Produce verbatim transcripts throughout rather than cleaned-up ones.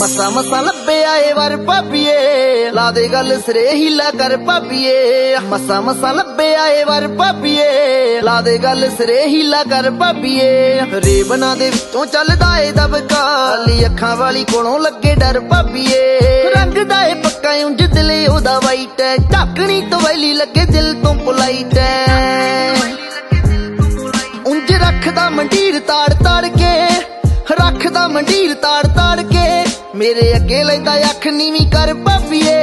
मसा मसा लब्बे आए वर भाभीए ला दे गल सिरे हीला कर भाभीए मसा मसा लब्बे आए वर भाभीए ला दे गल सिरे हीला कर भाभीए रेबना दे विचों चलदा ए दबका ली अखां वाली कोलों लगे डर भाभीए रंग दा ए पक्का उंज दिले ओदा वाइट है ढाकणी तो वैली लगे दिल तो पोलाइट है उंज रखदा मंडीर ताड़ ताड़ के रखदा मंडीर ताड़ ताड़ के मेरे अगे लैंदा अख नीवी कर भाभीए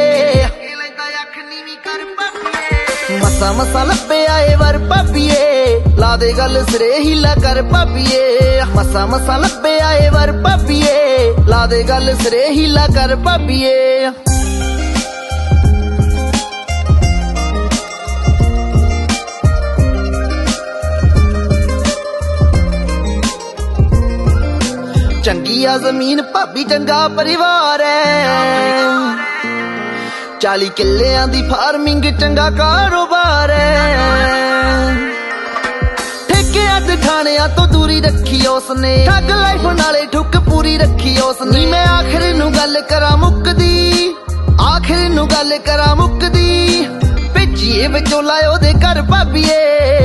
मसा मसा लब्बे आए वर भाभीए ला दे गल सिरे हीला कर भाभीए मसा मसा लब्बे आए वर भाभीए ला दे गल सिरे हीला कर भाभीए चंगी आ जमीन भाभी चंगा परिवार है चाली किल्लियां दी फार्मिंग चंगा कारोबार है ठेकियां ते ठाणियां तो दूरी रखी उसने ठग लाइफ नाले ठुक पूरी रखी उसने मैं आखिर नू गल करा मुकदी आखिर नू गल करा मुकदी भेजिए विचोला ओदे घर भाभीए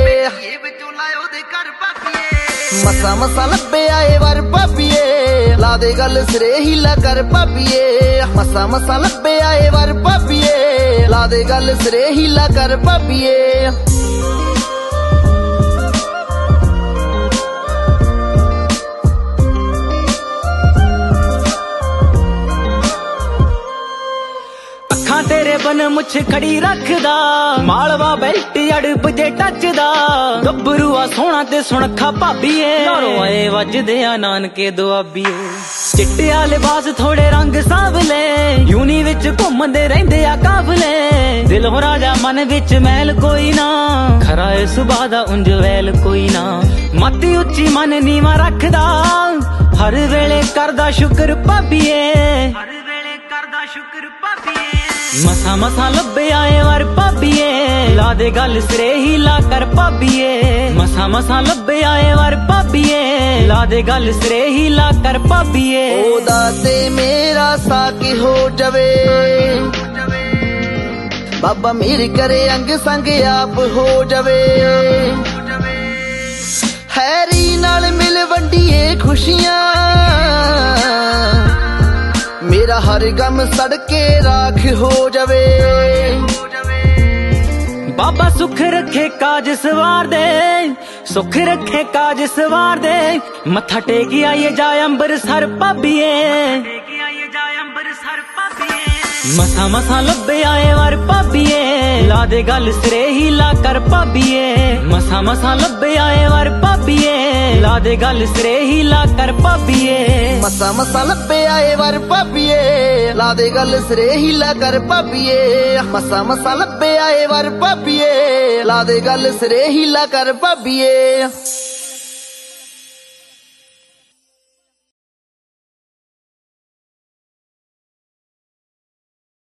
मसा मसा लब्बे आए वर भाभीए ला दे गल सिरे हीला कर भाभीए मसा मसा लब्बे आए वर भाभीए ला दे गल सिरे हीला कर भाभीए तेरे बन मुछ खड़ी रखदा मालवा बेल्ट अड़ब जे टचदा गबरूआ सोना ते सुणखा भाभीए घरों आए वजदे आ नानके दुआबीए चिट्टिया लिबास थोड़े रंग सावले यूनी विच घूमदे रहिंदे आ काबले दिलों राजा मन विच मैल कोई ना खरा ए सुभा दा उंज वैल कोई ना मती उच्ची मन नीवा रखदा हर वेले करदा शुक्र भाभीए हर वेले करदा शुक्र भाभीए मसा मसा लब्बे आए वर भाभीए ला दे गल सिरे हीला कर भाभीए मसा मसा लब्बे आए वर भाभीए ला दे गल सिरे हीला कर भाभीए ओदा ते मेरा साक हो जावे बाबा मेरे करे अंग संग आप हो जावे हैरी नाल मिल वंडिए खुशियां मेरा हर गम सड़के राख हो जावे बाबा सुख रखे काज सवार दे सुख रखे काज सवार दे मत्था टेकी आइए जाए अंबरसर भाभीए मसा मसा लब्बे आए वर भाभीए ला दे गल सिरे हीला कर भाभीए मसा मसा लब्बे आए वर भाभीए ला दे गल सिरे हीला कर भाभीए मसा मसा लब्बे आए वर भाभीए ला दे गल सिरे हीला कर भाभीए मसा मसा लब्बे आए वर भाभीए ला दे गल सिरे हीला कर भाभीए।